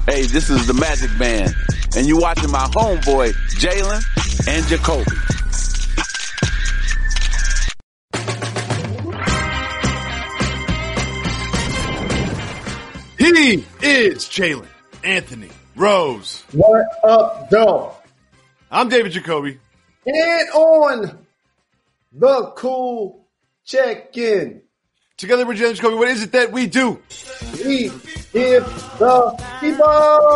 Hey, this is the Magic Man, and you watching my homeboy, Jalen and Jacoby. He is Jalen Anthony Rose. What up, though? I'm David Jacoby. And on the Cool Check-In, Together with Jalen Jacoby, what is it that we do? we give the people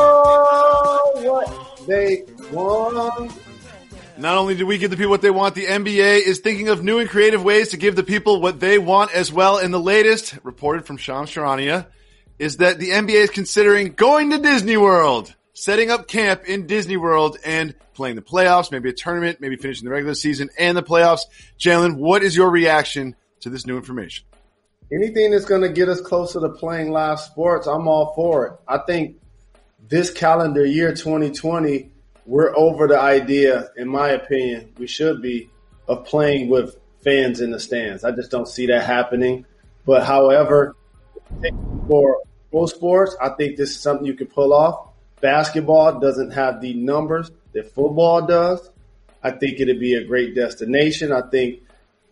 what they want. Not only do we give the people what they want, the NBA is thinking of new and creative ways to give the people what they want as well. And the latest, reported from Shams Charania, is that the NBA is considering going to Disney World, setting up camp in Disney World and playing the playoffs, maybe a tournament, maybe finishing the regular season and the playoffs. Jalen, what is your reaction to this new information? Anything that's going to get us closer to playing live sports, I'm all for it. I think this calendar year, 2020, we're over the idea, in my opinion, we should be, of playing with fans in the stands. I just don't see that happening. But however, for most sports, I think this is something you can pull off. Basketball doesn't have the numbers that football does. I think it'd be a great destination. I think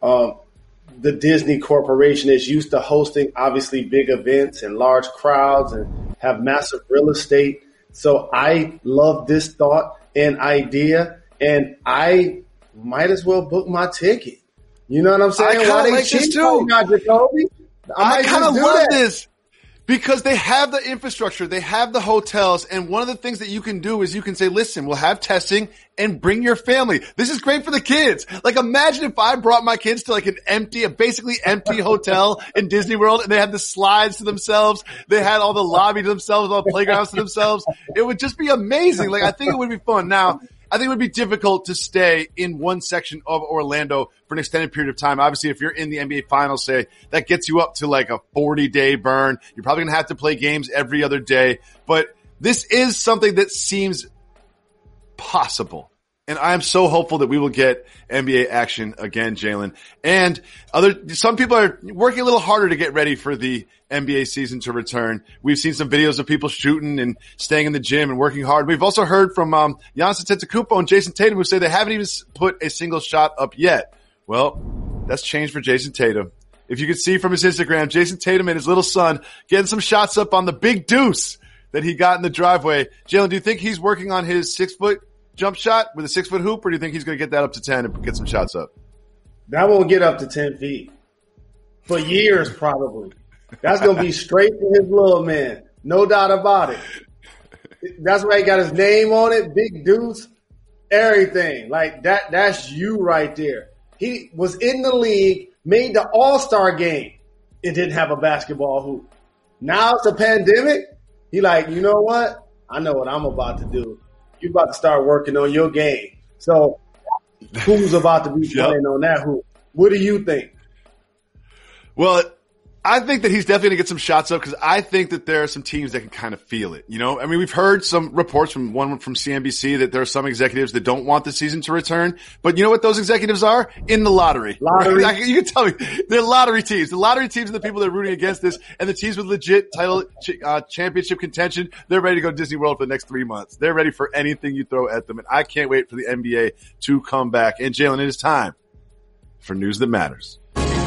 the Disney Corporation is used to hosting, obviously, big events and large crowds and have massive real estate. So I love this thought and idea, and I might as well book my ticket. You know what I'm saying? I kind of like this too. I kind of love this because they have the infrastructure, they have the hotels, and one of the things that you can do is you can say, listen, we'll have testing and bring your family. This is great for the kids. Like, imagine if I brought my kids to like a basically empty hotel in Disney World and they had the slides to themselves. They had all the lobby to themselves, all the playgrounds to themselves. It would just be amazing. Like, I think it would be fun. Now, I think it would be difficult to stay in one section of Orlando for an extended period of time. Obviously, if you're in the NBA Finals, say, that gets you up to like a 40-day burn. You're probably going to have to play games every other day. But this is something that seems possible. And I am so hopeful that we will get NBA action again, Jalen. And some people are working a little harder to get ready for the NBA season to return. We've seen some videos of people shooting and staying in the gym and working hard. We've also heard from Giannis Antetokounmpo and Jason Tatum, who say they haven't even put a single shot up yet. Well, that's changed for Jason Tatum. If you could see from his Instagram, Jason Tatum and his little son getting some shots up on the big deuce that he got in the driveway. Jalen, do you think he's working on his 6-foot jump shot with a 6-foot hoop, or do you think he's going to get that up to 10 and get some shots up? That won't get up to 10 feet. For years, probably. That's going to be straight to his little man. No doubt about it. That's why he got his name on it, Big Deuce, everything. Like, that's you right there. He was in the league, made the All-Star game, and didn't have a basketball hoop. Now it's a pandemic. He like, you know what? I know what I'm about to do. You're about to start working on your game. So who's about to be playing on that hoop? What do you think? Well, I think that he's definitely going to get some shots up because I think that there are some teams that can kind of feel it. You know, I mean, we've heard some reports from CNBC that there are some executives that don't want the season to return. But you know what those executives are? In the lottery. Right? You can tell me. They're lottery teams. The lottery teams are the people that are rooting against this. And the teams with legit title championship contention, they're ready to go to Disney World for the next 3 months. They're ready for anything you throw at them. And I can't wait for the NBA to come back. And Jalen, it is time for News That Matters.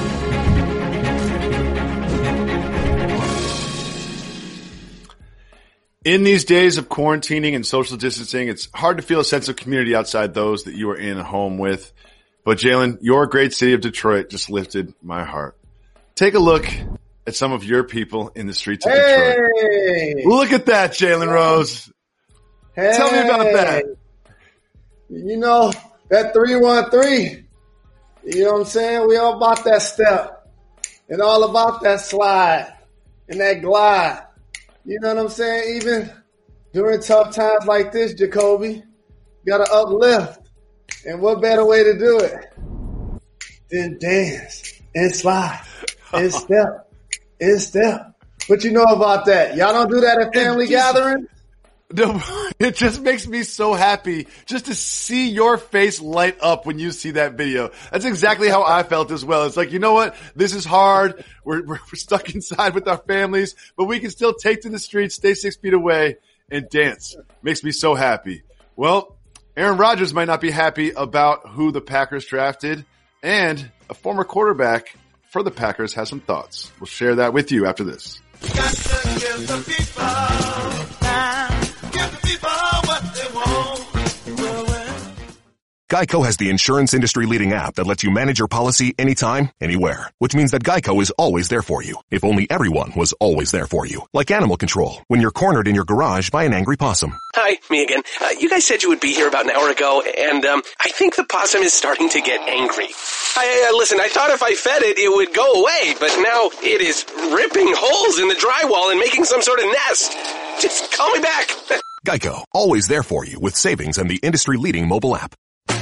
In these days of quarantining and social distancing, it's hard to feel a sense of community outside those that you are in a home with. But Jalen, your great city of Detroit just lifted my heart. Take a look at some of your people in the streets of Detroit. Look at that, Jalen Rose. Hey. Tell me about that. You know, that 313. You know what I'm saying? We all about that step and all about that slide and that glide. You know what I'm saying? Even during tough times like this, Jacoby, got to uplift. And what better way to do it than dance and slide and step and step. What you know about that? Y'all don't do that at family gatherings? It just makes me so happy just to see your face light up when you see that video. That's exactly how I felt as well. It's like, you know what? This is hard. We're stuck inside with our families, but we can still take to the streets, stay 6 feet away, and dance. Makes me so happy. Well, Aaron Rodgers might not be happy about who the Packers drafted, and a former quarterback for the Packers has some thoughts. We'll share that with you after this. Got to give the people time. Give the people what they want. Geico has the insurance industry-leading app that lets you manage your policy anytime, anywhere. Which means that Geico is always there for you. If only everyone was always there for you. Like animal control, when you're cornered in your garage by an angry possum. Hi, me again. You guys said you would be here about an hour ago, and I think the possum is starting to get angry. Listen, I thought if I fed it, it would go away, but now it is ripping holes in the drywall and making some sort of nest. Just call me back. Geico, always there for you with savings and the industry-leading mobile app.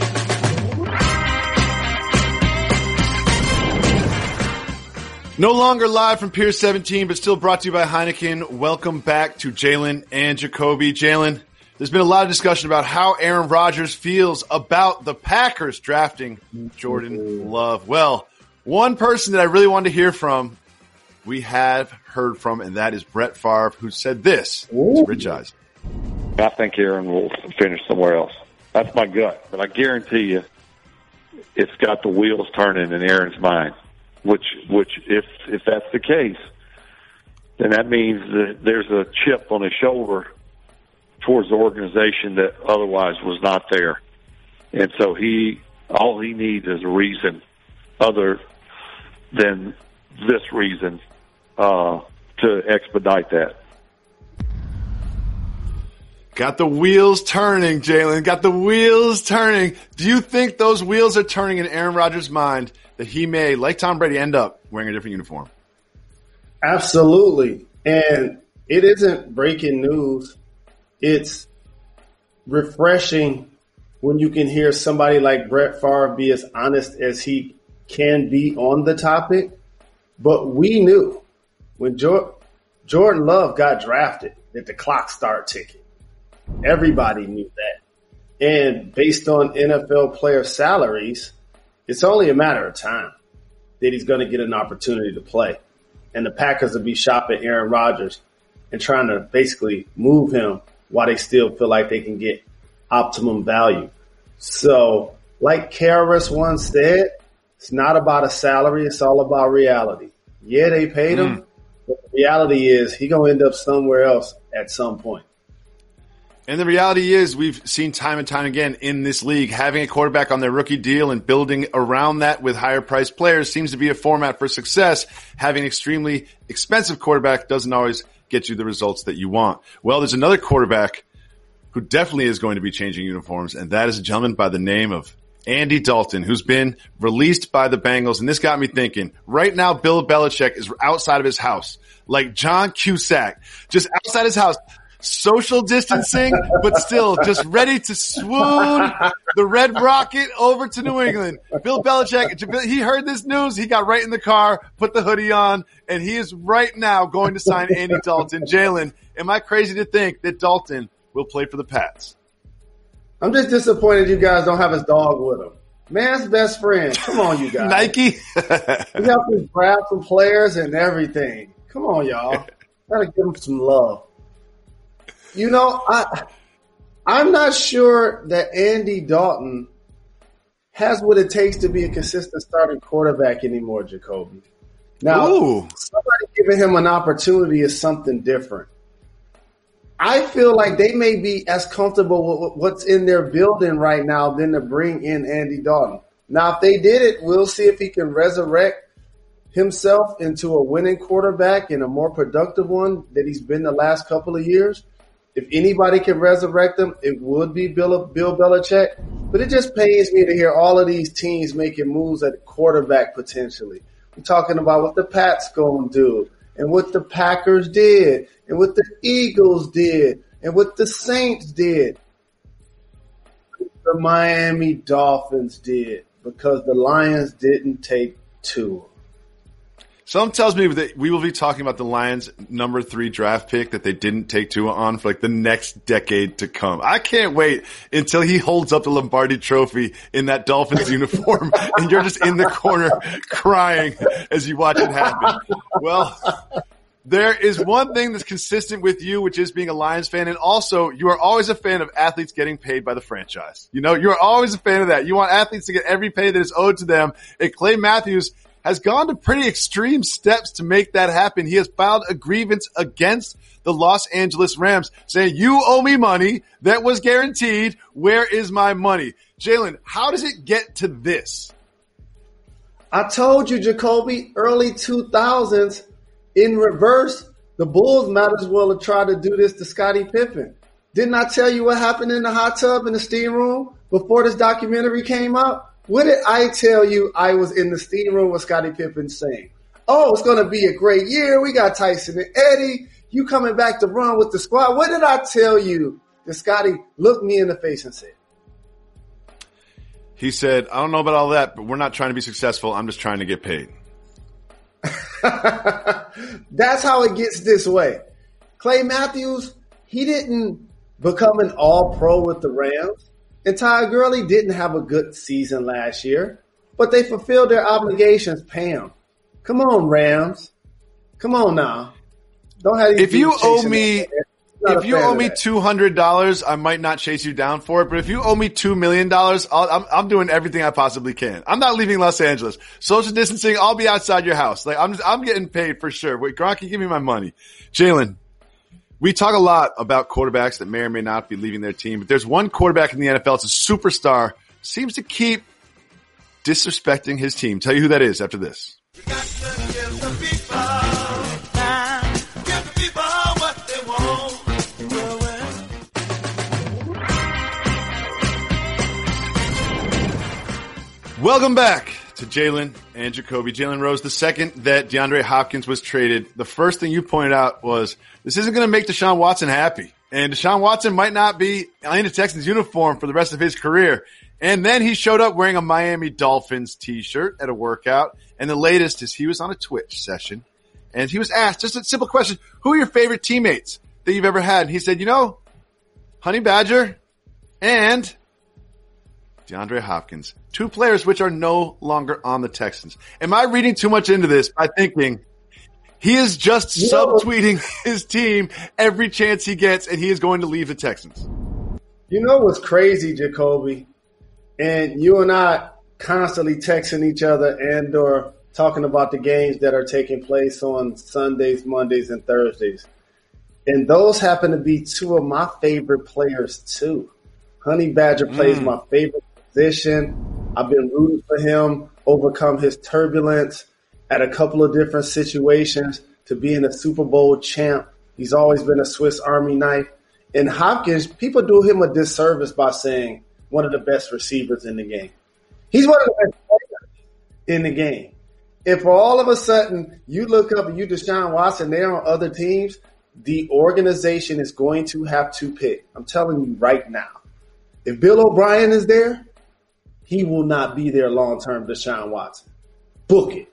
No longer live from Pier 17, but still brought to you by Heineken. Welcome back to Jalen and Jacoby. Jalen, there's been a lot of discussion about how Aaron Rodgers feels about the Packers drafting Jordan Love. Well, one person that I really wanted to hear from, we have heard from, and that is Brett Favre, who said this to Rich Eisen. I think Aaron will finish somewhere else. That's my gut, but I guarantee you it's got the wheels turning in Aaron's mind. Which, if that's the case, then that means that there's a chip on his shoulder towards the organization that otherwise was not there. And so all he needs is a reason other than this reason, to expedite that. Got the wheels turning, Jalen. Got the wheels turning. Do you think those wheels are turning in Aaron Rodgers' mind that he may, like Tom Brady, end up wearing a different uniform? Absolutely. And it isn't breaking news. It's refreshing when you can hear somebody like Brett Favre be as honest as he can be on the topic. But we knew when Jordan Love got drafted that the clock started ticking. Everybody knew that. And based on NFL player salaries, it's only a matter of time that he's going to get an opportunity to play. And the Packers will be shopping Aaron Rodgers and trying to basically move him while they still feel like they can get optimum value. So, like KRS once said, it's not about a salary, it's all about reality. Yeah, they paid him, but the reality is he's going to end up somewhere else at some point. And the reality is we've seen time and time again in this league, having a quarterback on their rookie deal and building around that with higher priced players seems to be a format for success. Having an extremely expensive quarterback doesn't always get you the results that you want. Well, there's another quarterback who definitely is going to be changing uniforms, and that is a gentleman by the name of Andy Dalton, who's been released by the Bengals. And this got me thinking, right now Bill Belichick is outside of his house, like John Cusack, just outside his house. Social distancing, but still just ready to swoon the Red Rocket over to New England. Bill Belichick, he heard this news. He got right in the car, put the hoodie on, and he is right now going to sign Andy Dalton. Jalen, am I crazy to think that Dalton will play for the Pats? I'm just disappointed you guys don't have his dog with him. Man's best friend. Come on, you guys. Nike? We got to grab some players and everything. Come on, y'all. Gotta give him some love. You know, I'm not sure that Andy Dalton has what it takes to be a consistent starting quarterback anymore, Jacoby. Now, somebody giving him an opportunity is something different. I feel like they may be as comfortable with what's in their building right now than to bring in Andy Dalton. Now, if they did it, we'll see if he can resurrect himself into a winning quarterback and a more productive one that he's been the last couple of years. If anybody can resurrect him, it would be Bill Belichick. But it just pains me to hear all of these teams making moves at quarterback potentially. We're talking about what the Pats going to do and what the Packers did and what the Eagles did and what the Saints did. The Miami Dolphins did because the Lions didn't take Tua. Something tells me that we will be talking about the Lions' number 3 draft pick that they didn't take Tua on for like the next decade to come. I can't wait until he holds up the Lombardi Trophy in that Dolphins uniform and you're just in the corner crying as you watch it happen. Well, There is one thing that's consistent with you, which is being a Lions fan. And also, you are always a fan of athletes getting paid by the franchise. You know, you're always a fan of that. You want athletes to get every pay that is owed to them. And Clay Matthews has gone to pretty extreme steps to make that happen. He has filed a grievance against the Los Angeles Rams saying, you owe me money that was guaranteed. Where is my money? Jalen, how does it get to this? I told you, Jacoby, early 2000s, in reverse, the Bulls might as well have tried to do this to Scottie Pippen. Didn't I tell you what happened in the hot tub in the steam room before this documentary came out? What did I tell you I was in the steam room with Scottie Pippen saying? Oh, it's going to be a great year. We got Tyson and Eddie. You coming back to run with the squad. What did I tell you that Scottie looked me in the face and said? He said, I don't know about all that, but we're not trying to be successful. I'm just trying to get paid. That's how it gets this way. Clay Matthews, he didn't become an all-pro with the Rams. And Ty Gurley didn't have a good season last year, but they fulfilled their obligations, Pam. Come on, Rams. Come on now. Don't have if you owe me $200, I might not chase you down for it. But if you owe me $2 million, I'm doing everything I possibly can. I'm not leaving Los Angeles. Social distancing. I'll be outside your house. Like I'm getting paid for sure. Wait, Gronky, give me my money. Jalen, we talk a lot about quarterbacks that may or may not be leaving their team, but there's one quarterback in the NFL. It's a superstar. Seems to keep disrespecting his team. Tell you who that is after this. We got to give the people time. Give the people what they want. Welcome back to Jalen and Jacoby. Jalen Rose, the second that DeAndre Hopkins was traded, the first thing you pointed out was this isn't going to make Deshaun Watson happy. And Deshaun Watson might not be in a Texans uniform for the rest of his career. And then he showed up wearing a Miami Dolphins t-shirt at a workout. And the latest is he was on a Twitch session and he was asked just a simple question. Who are your favorite teammates that you've ever had? And he said, Honey Badger and DeAndre Hopkins, two players which are no longer on the Texans. Am I reading too much into this by thinking he is just subtweeting his team every chance he gets and he is going to leave the Texans? You know what's crazy, Jacoby? And you and I constantly texting each other and or talking about the games that are taking place on Sundays, Mondays, and Thursdays. And those happen to be two of my favorite players too. Honey Badger plays my favorite position. I've been rooting for him, overcome his turbulence at a couple of different situations to being a Super Bowl champ. He's always been a Swiss Army knife. And Hopkins, people do him a disservice by saying one of the best receivers in the game. He's one of the best players in the game. If all of a sudden you look up and you Deshaun Watson, they're on other teams, the organization is going to have to pick. I'm telling you right now. If Bill O'Brien is there, he will not be there long-term, Deshaun Watson. Book it.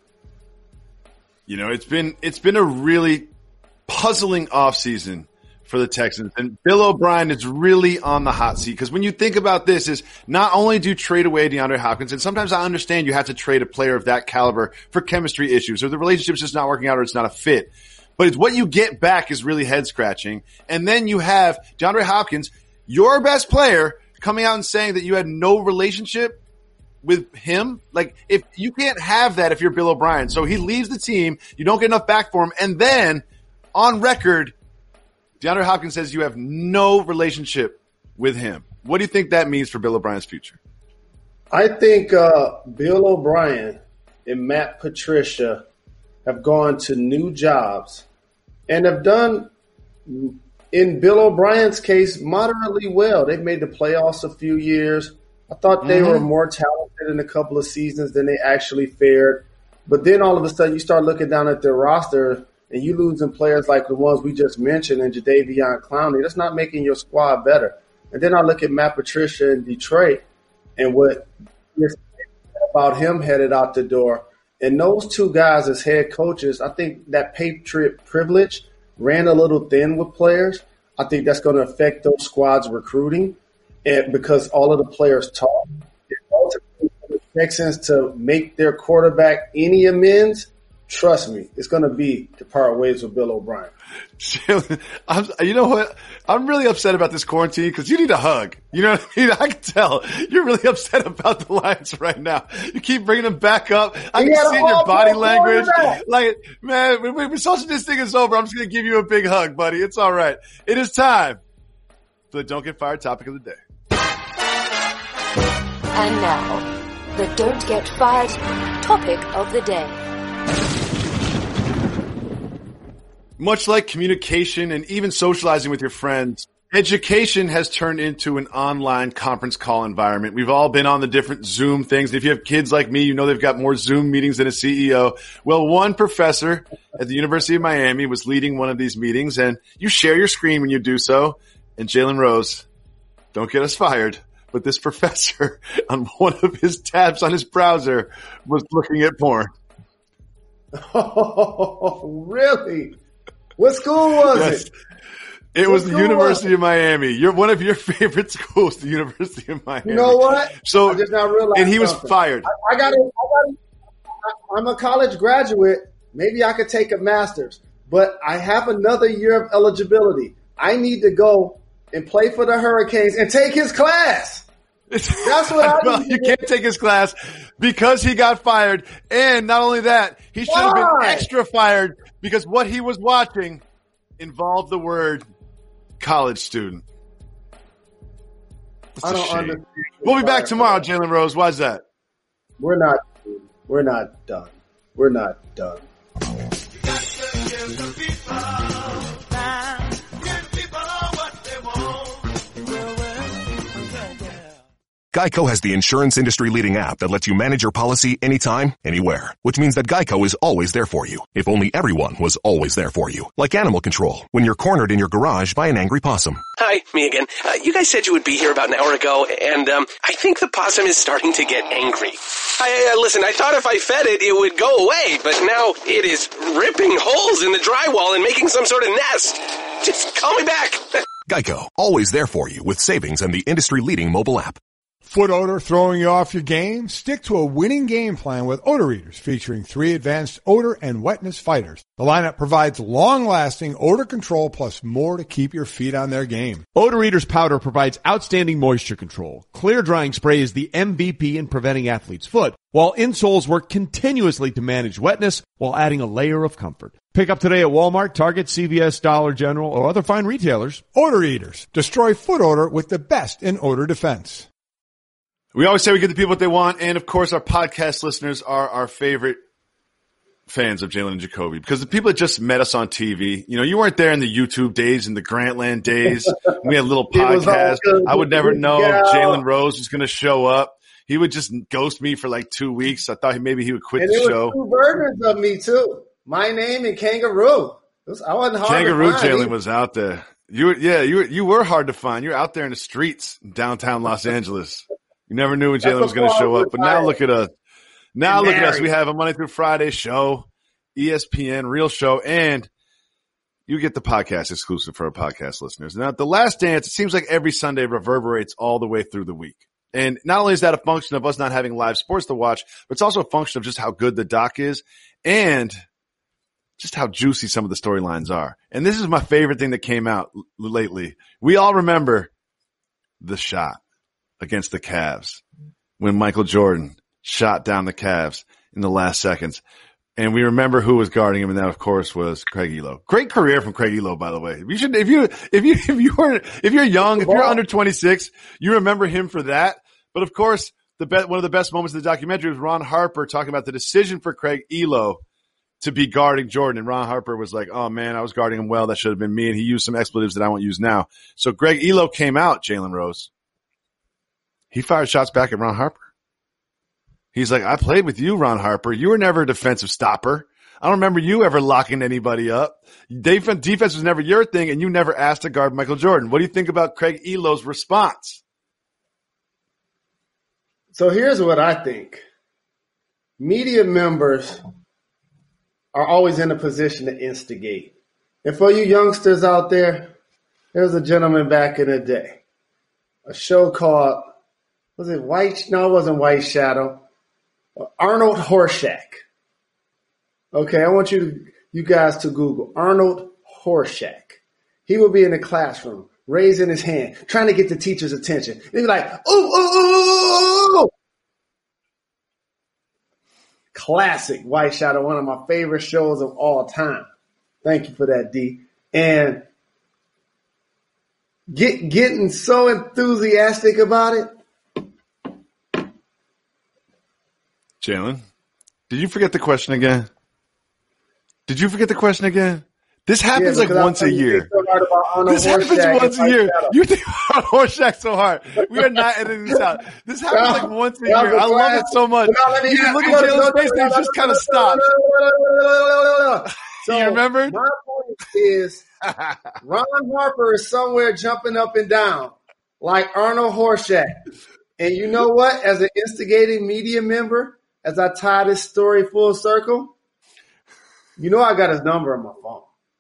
It's been a really puzzling offseason for the Texans. And Bill O'Brien is really on the hot seat because when you think about this is not only do you trade away DeAndre Hopkins, and sometimes I understand you have to trade a player of that caliber for chemistry issues or the relationship's just not working out or it's not a fit. But it's what you get back is really head scratching. And then you have DeAndre Hopkins, your best player, coming out and saying that you had no relationship with him. Like, if you can't have that if you're Bill O'Brien. So he leaves the team, you don't get enough back for him, and then on record, DeAndre Hopkins says you have no relationship with him. What do you think that means for Bill O'Brien's future? I think Bill O'Brien and Matt Patricia have gone to new jobs and have done, in Bill O'Brien's case, moderately well. They've made the playoffs a few years. I thought they were more talented in a couple of seasons than they actually fared. But then all of a sudden you start looking down at their roster and you losing players like the ones we just mentioned and Jadeveon Clowney. That's not making your squad better. And then I look at Matt Patricia in Detroit and what about him headed out the door. And those two guys as head coaches, I think that Patriot privilege ran a little thin with players. I think that's going to affect those squads' recruiting, and because all of the players talk. And ultimately, for the Texans to make their quarterback any amends, trust me, it's going to be to part ways with Bill O'Brien. You know what? I'm really upset about this quarantine because you need a hug. You know what I mean? I can tell you're really upset about the Lions right now. You keep bringing them back up. I can see in your body language. Like, man, when social distancing is over, I'm just going to give you a big hug, buddy. It's all right. It is time for the Don't Get Fired topic of the day. And now, the Don't Get Fired topic of the day. Much like communication and even socializing with your friends, education has turned into an online conference call environment. We've all been on the different Zoom things. If you have kids like me, you know they've got more Zoom meetings than a CEO. Well, one professor at the University of Miami was leading one of these meetings, and you share your screen when you do so. And Jalen Rose, don't get us fired, but this professor on one of his tabs on his browser was looking at porn. Oh, really? What school was it? It was the University of Miami. You're one of your favorite schools, the University of Miami. You know what? So, I just now realized and he was something. fired. I'm a college graduate. Maybe I could take a master's, but I have another year of eligibility. I need to go and play for the Hurricanes and take his class. That's what I You can't take his class because he got fired. And not only that, he should have been extra fired because what he was watching involved the word college student. I don't understand. We'll be back tomorrow, Jalen Rose. Why's that? We're not done. We're not done. Geico has the insurance industry-leading app that lets you manage your policy anytime, anywhere. Which means that Geico is always there for you. If only everyone was always there for you. Like Animal Control, when you're cornered in your garage by an angry possum. Hi, me again. You guys said you would be here about an hour ago, and I think the possum is starting to get angry. Listen, I thought if I fed it, it would go away, but now it is ripping holes in the drywall and making some sort of nest. Just call me back. Geico, always there for you with savings and the industry-leading mobile app. Foot odor throwing you off your game? Stick to a winning game plan with Odor Eaters, featuring 3 advanced odor and wetness fighters. The lineup provides long-lasting odor control plus more to keep your feet on their game. Odor Eaters powder provides outstanding moisture control. Clear drying spray is the MVP in preventing athlete's foot, while insoles work continuously to manage wetness while adding a layer of comfort. Pick up today at Walmart, Target, CVS, Dollar General, or other fine retailers. Odor Eaters. Destroy foot odor with the best in odor defense. We always say we give the people what they want, and of course our podcast listeners are our favorite fans of Jalen and Jacoby because the people that just met us on TV, you know, you weren't there in the YouTube days and the Grantland days. We had a little podcast. I would never know if Jalen Rose was going to show up. He would just ghost me for like 2 weeks. I thought maybe he would quit the show. And there were 2 versions of me too. My name and Kangaroo. I wasn't hard Kangaroo to find. Jalen was out there. You were hard to find. You're out there in the streets in downtown Los Angeles. You never knew when Jalen was going to show up, but now look at us. Now look at us. We have a Monday through Friday show, ESPN, real show, and you get the podcast exclusive for our podcast listeners. Now, The Last Dance, it seems like every Sunday reverberates all the way through the week. And not only is that a function of us not having live sports to watch, but it's also a function of just how good the doc is and just how juicy some of the storylines are. And this is my favorite thing that came out lately. We all remember the shot against the Cavs when Michael Jordan shot down the Cavs in the last seconds. And we remember who was guarding him, and that of course was Craig Ehlo. Great career from Craig Ehlo, by the way. You should, if you're young, if you're under 26, you remember him for that. But of course, one of the best moments of the documentary was Ron Harper talking about the decision for Craig Ehlo to be guarding Jordan. And Ron Harper was like, oh man, I was guarding him well. That should have been me. And he used some expletives that I won't use now. So Craig Ehlo came out, Jalen Rose. He fired shots back at Ron Harper. He's like, I played with you, Ron Harper. You were never a defensive stopper. I don't remember you ever locking anybody up. Defense was never your thing, and you never asked to guard Michael Jordan. What do you think about Craig Ehlo's response? So here's what I think. Media members are always in a position to instigate. And for you youngsters out there, there was a gentleman back in the day, a show called, was it White? No, it wasn't White Shadow. Arnold Horshack. Okay, I want you guys to Google Arnold Horshack. He will be in the classroom, raising his hand, trying to get the teacher's attention. He'd be like, ooh, ooh, ooh, ooh. Classic White Shadow, one of my favorite shows of all time. Thank you for that, D. And getting so enthusiastic about it. Jalen, did you forget the question again? This happens like once a year. This happens once a year. You think about Horshack so hard. We are not editing this out. This happens like once a year. I love it so much. You can look at Jalen's face and just kind of stop. So you remember? My point is Ron Harper is somewhere jumping up and down like Arnold Horshack. And you know what? As an instigating media member, as I tie this story full circle, you know I got his number on my phone.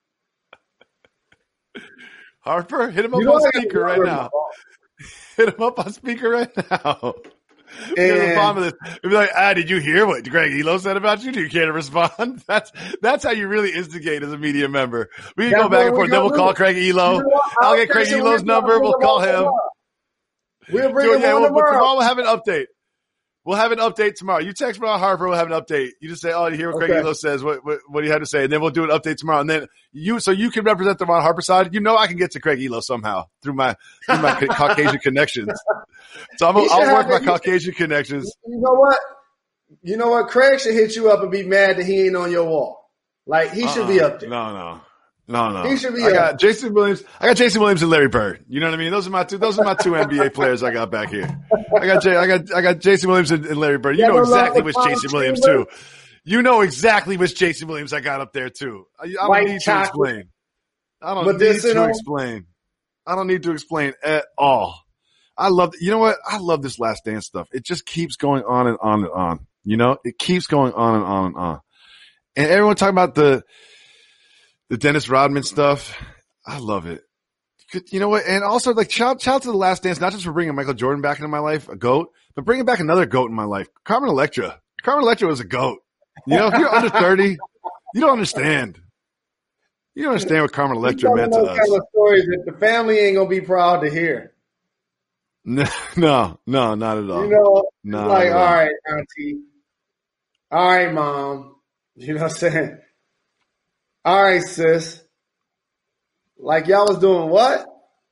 Harper, hit him up on speaker right now. Hit him up on speaker right now. And be like, did you hear what Greg Elo said about you? Do you care to respond? That's how you really instigate as a media member. We can go back and forth. Then we'll call Craig Elo. I'll get Craig Elo's number. We'll call him. We'll bring him on tomorrow. Tomorrow we'll have an update. We'll have an update tomorrow. You text Ron Harper, we'll have an update. You just say, you hear what Craig Elo says, what he had to say, and then we'll do an update tomorrow. And then you can represent the Ron Harper side. You know I can get to Craig Elo somehow through my Caucasian connections. So I'll work my Caucasian connections. You know what? Craig should hit you up and be mad that he ain't on your wall. Like he should be up there. No. He should be. I got Jason Williams and Larry Bird. You know what I mean? Those are my two NBA players I got back here. I got Jason Williams and Larry Bird. You know exactly which Jason Williams too. You know exactly which Jason Williams I got up there too. I don't need to explain. I don't need to explain at all. You know what? I love this Last Dance stuff. It just keeps going on and on and on. You know, it keeps going on and on and on. And everyone talking about the Dennis Rodman stuff. I love it. You know what? And also, like, shout to The Last Dance, not just for bringing Michael Jordan back into my life, a GOAT, but bringing back another GOAT in my life. Carmen Electra. Carmen Electra was a GOAT. You know, if you're under 30, you don't understand. You don't understand what Carmen Electra meant to us. Kind of stories that the family ain't going to be proud to hear. No, not at all. You know, all right, auntie. All right, mom. You know what I'm saying? All right, sis. Like y'all was doing what?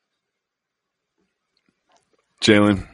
Jalen,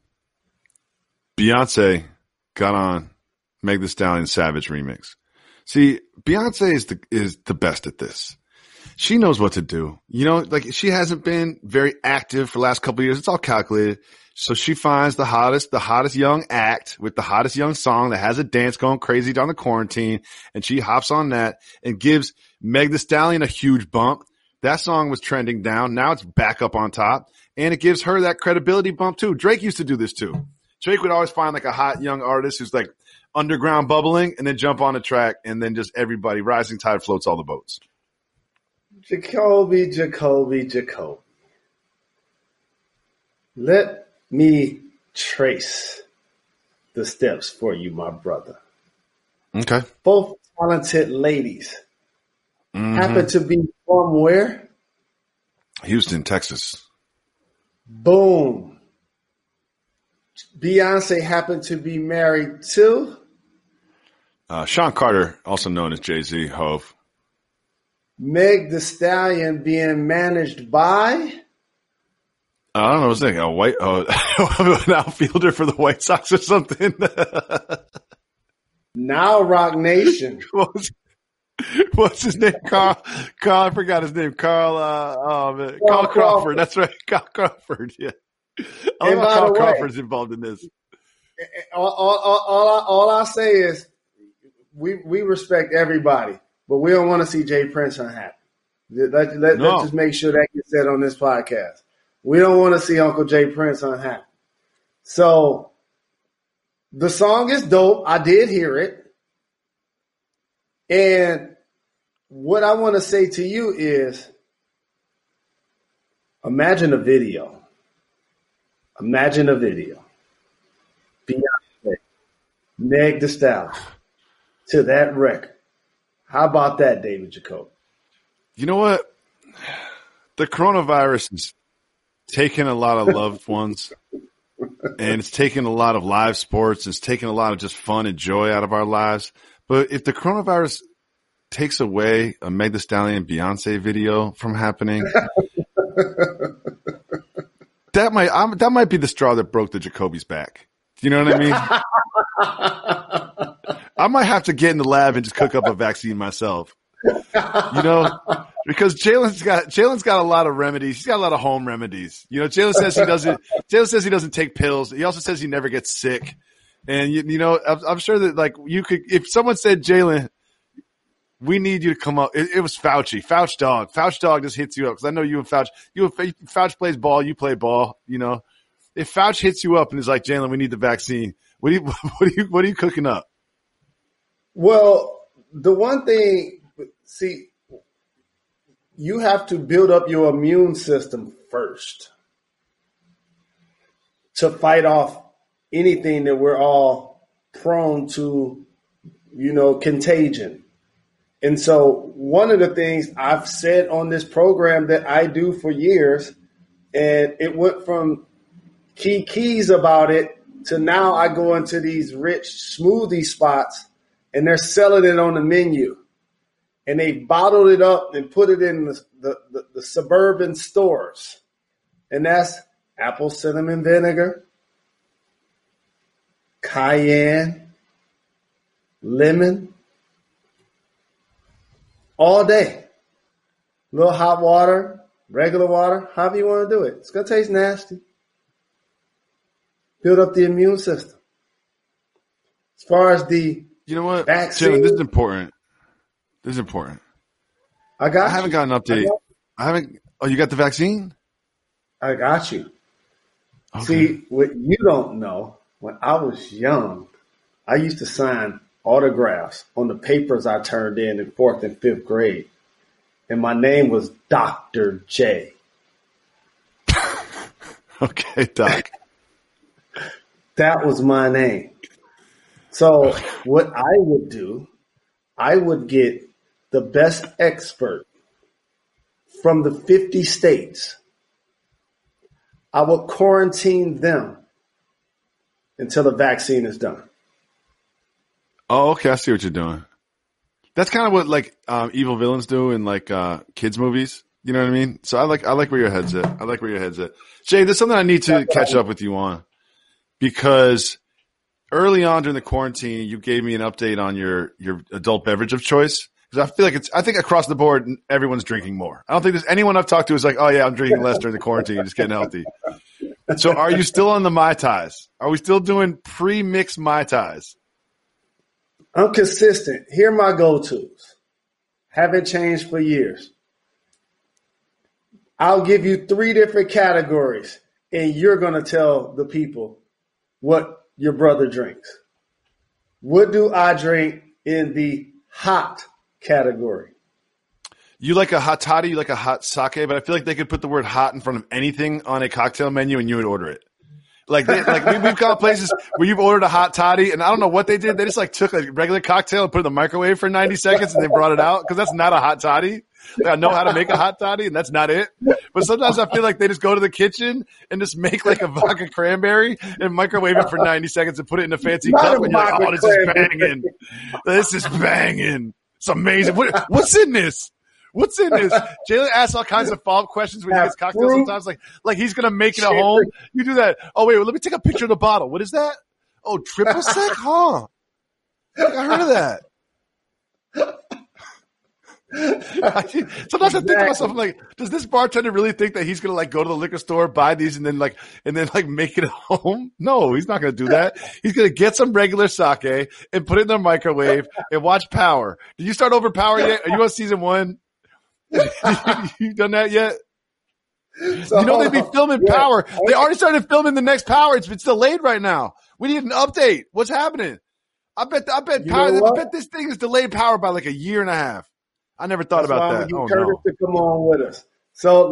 Beyonce got on Meg Thee Stallion Savage remix. See, Beyonce is the best at this. She knows what to do. You know, like she hasn't been very active for the last couple of years. It's all calculated. So she finds the hottest young act with the hottest young song that has a dance going crazy during the quarantine. And she hops on that and gives Meg Thee Stallion a huge bump. That song was trending down. Now it's back up on top. And it gives her that credibility bump too. Drake used to do this too. Drake would always find like a hot young artist who's like underground bubbling and then jump on the track and then just everybody, rising tide floats all the boats. Jacoby. Let me trace the steps for you, my brother. Okay. Both talented ladies happen to be from where? Houston, Texas. Boom. Beyonce happened to be married to? Sean Carter, also known as Jay-Z, Hove. Meg Thee Stallion being managed by? I don't know. Was it an outfielder for the White Sox or something? Now Rock Nation. What's his name? Carl. I forgot his name. Carl Crawford. That's right. Carl Crawford. Yeah. I love Carl Crawford's involved in this. All I say is we respect everybody, but we don't want to see Jay Prince unhappy. Let's just make sure that gets said on this podcast. We don't want to see Uncle Jay Prince unhappy. So the song is dope. I did hear it. And what I want to say to you is imagine a video. Beyonce, Meg Thee Stallion, to that record. How about that, David Jacoby? You know what? The coronavirus is taking a lot of loved ones, and it's taking a lot of live sports. It's taking a lot of just fun and joy out of our lives. But if the coronavirus takes away a Meg Thee Stallion Beyonce video from happening, that might be the straw that broke the Jacoby's back. You know what I mean? I might have to get in the lab and just cook up a vaccine myself. You know, because Jalen's got a lot of remedies. He's got a lot of home remedies. You know, Jalen says he doesn't take pills. He also says he never gets sick. And you know, I'm sure that like you could, if someone said, Jalen, we need you to come up. It was Fauci dog. Fauci dog just hits you up. Cause I know you and Fauci, Fauci plays ball. You play ball, you know, if Fauci hits you up and is like, Jalen, we need the vaccine. What are you cooking up? Well, the one thing, see, you have to build up your immune system first to fight off anything that we're all prone to, you know, contagion. And so one of the things I've said on this program that I do for years, and it went from keys about it to now I go into these rich smoothie spots and they're selling it on the menu. And they bottled it up and put it in the suburban stores. And that's apple cinnamon vinegar, cayenne, lemon, all day. A little hot water, regular water, however you want to do it. It's going to taste nasty. Build up the immune system. As far as the you know what, vaccine, Jalen, this is important. This is important. I haven't got an update. Oh, you got the vaccine? I got you. Okay. See, what you don't know, when I was young, I used to sign autographs on the papers I turned in 4th and 5th grade. And my name was Dr. J. Okay, Doc. That was my name. So what I would do, I would get the best expert from the 50 states. I would quarantine them until the vaccine is done. Oh, okay. I see what you're doing. That's kind of what like evil villains do in like kids movies. You know what I mean? So I like where your head's at. Jay, there's something I need to catch up with you on, because early on during the quarantine, you gave me an update on your adult beverage of choice. Because I think across the board, everyone's drinking more. I don't think there's anyone I've talked to who's like, oh yeah, I'm drinking less during the quarantine, just getting healthy. So are you still on the Mai Tais? Are we still doing pre-mixed Mai Tais? I'm consistent. Here are my go-tos. Haven't changed for years. I'll give you 3 different categories, and you're going to tell the people what your brother drinks. What do I drink in the hot category? You like a hot toddy, you like a hot sake, but I feel like they could put the word hot in front of anything on a cocktail menu and you would order it. Like we've got places where you've ordered a hot toddy, and I don't know what they did. They just like took a regular cocktail and put it in the microwave for 90 seconds and they brought it out, because that's not a hot toddy. Like, I know how to make a hot toddy, and that's not it. But sometimes I feel like they just go to the kitchen and just make like a vodka cranberry and microwave it for 90 seconds and put it in a fancy cup, and you're like, oh, this is banging. This is banging. It's amazing. What's in this? What's in this? Jalen asks all kinds of follow-up questions when he gets cocktails sometimes, like he's going to make it at home. You do that. Oh, wait, let me take a picture of the bottle. What is that? Oh, triple sec? Huh? I heard of that. Sometimes I think to myself, I'm like, does this bartender really think that he's going to like go to the liquor store, buy these, and then make it at home? No, he's not going to do that. He's going to get some regular sake and put it in the microwave and watch Power. Did you start over Power yet? Are you on season 1? You done that yet? So, you know they'd be filming Power. They already started filming the next Power. It's delayed right now. We need an update. What's happening? I bet this thing is delayed Power by like a year and a half. I never thought about that. Curtis to come on with us. So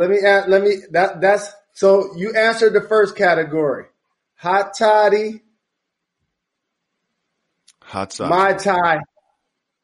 so you answered the first category. Hot toddy, hot sake, Mai Tai,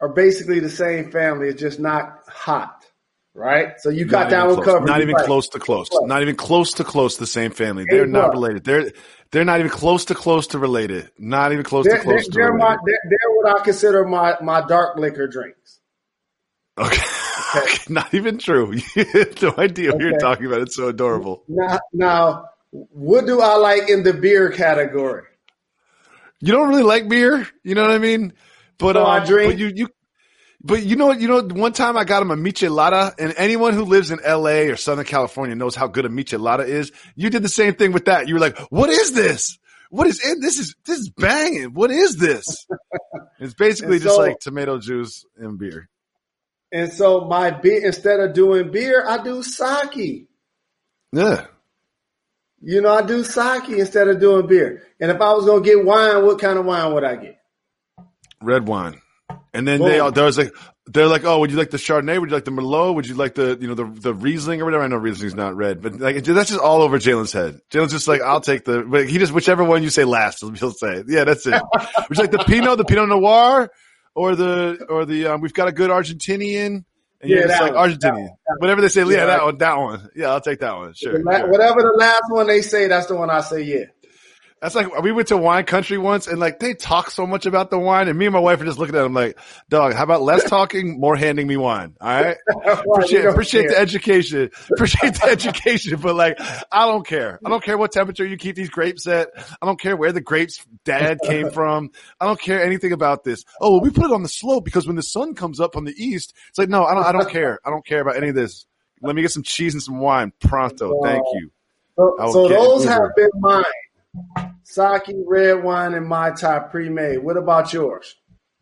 are basically the same family. It's just not hot, right? So you got that one covered. Not even close to close. Not even close to close. The same family. They're not related. They're not even close to related. Not even close to close to related. They're what I consider my dark liquor drinks. Okay. Not even true. You have no idea what you're talking about. It's so adorable. Now, what do I like in the beer category? You don't really like beer, you know what I mean? But so I drink. But you know what? One time I got him a michelada, and anyone who lives in LA or Southern California knows how good a michelada is. You did the same thing with that. You were like, "What is this? What is it? This is banging. What is this?" It's basically just like tomato juice and beer. And so my beer, instead of doing beer, I do sake. Yeah. You know, I do sake instead of doing beer. And if I was going to get wine, what kind of wine would I get? Red wine. And then they're like, oh, would you like the Chardonnay? Would you like the Merlot? Would you like the Riesling or whatever? I know Riesling's not red, but like that's just all over Jalen's head. Jalen's just like, I'll take but he just, whichever one you say last, he'll say, yeah, that's it. Would you like the Pinot Noir? Or we've got a good Argentinian. And you're just like Argentinian. Whatever they say, that one. Yeah, I'll take that one. Sure. Whatever the last one they say, that's the one I say, yeah. That's like, we went to wine country once and like they talk so much about the wine and me and my wife are just looking at them like, dog, how about less talking, more handing me wine? All right. Appreciate the education. Appreciate the education. But like, I don't care. I don't care what temperature you keep these grapes at. I don't care where the grapes dad came from. I don't care anything about this. Oh, well, we put it on the slope because when the sun comes up on the east, it's like, no, I don't care. I don't care about any of this. Let me get some cheese and some wine. Pronto. Thank you. So those have been mine. Sake, red wine, and Mai Tai pre-made. What about yours?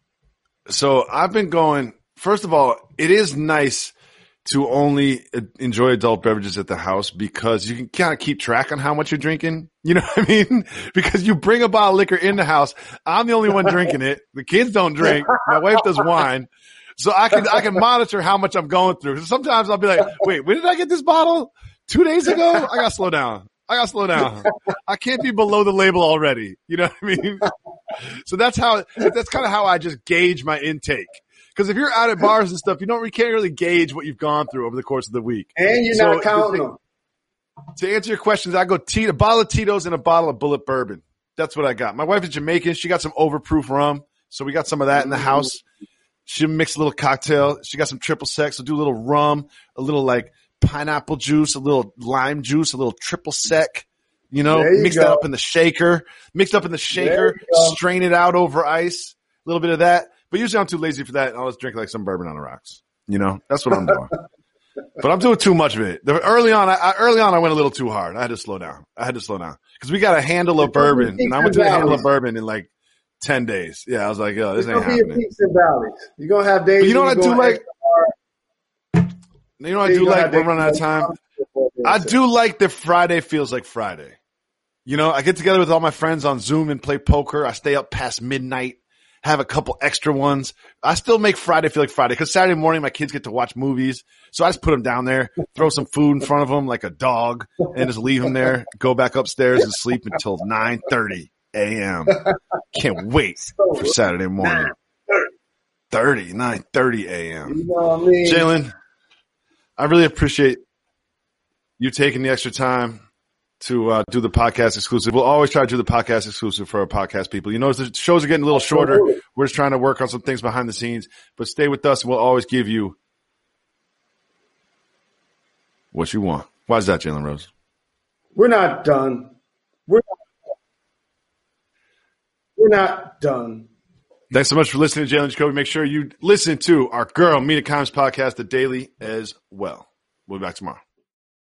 So I've been going, first of all, it is nice to only enjoy adult beverages at the house because you can kind of keep track on how much you're drinking. You know what I mean? Because you bring a bottle of liquor in the house. I'm the only one drinking it. The kids don't drink. My wife does wine. So I can monitor how much I'm going through. So sometimes I'll be like, wait, when did I get this bottle? 2 days ago? I got to slow down. I can't be below the label already. You know what I mean? So that's kind of how I just gauge my intake. Because if you're out at bars and stuff, you can't really gauge what you've gone through over the course of the week. And you're not counting them. To answer your questions, I go a bottle of Tito's and a bottle of Bullet Bourbon. That's what I got. My wife is Jamaican. She got some overproof rum. So we got some of that in the house. She'll mix a little cocktail. She got some triple sec. So do a little rum, a little like pineapple juice, a little lime juice, a little triple sec, mix that up in the shaker, strain it out over ice, a little bit of that. But usually I'm too lazy for that. I'll just drink like some bourbon on the rocks. That's what I'm doing. But I'm doing too much of it. Early on, I went a little too hard. I had to slow down because we got a handle of bourbon and I went to the handle of bourbon in like 10 days. Yeah. I was like, this ain't happening. Peaks and valleys. You're going to have days. But you know what I do like? We're running out of time. I do like that Friday feels like Friday. I get together with all my friends on Zoom and play poker. I stay up past midnight, have a couple extra ones. I still make Friday feel like Friday because Saturday morning my kids get to watch movies. So I just put them down there, throw some food in front of them like a dog and just leave them there, go back upstairs and sleep until 9:30 a.m. Can't wait for Saturday morning. 9:30 a.m. You know what I mean? Jalen, I really appreciate you taking the extra time to do the podcast exclusive. We'll always try to do the podcast exclusive for our podcast people. The shows are getting a little shorter. We're just trying to work on some things behind the scenes. But stay with us, and we'll always give you what you want. Why is that, Jalen Rose? We're not done. We're not done. Thanks so much for listening to Jalen Jacoby. Make sure you listen to our Girl Mina Kimes podcast, The Daily, as well. We'll be back tomorrow.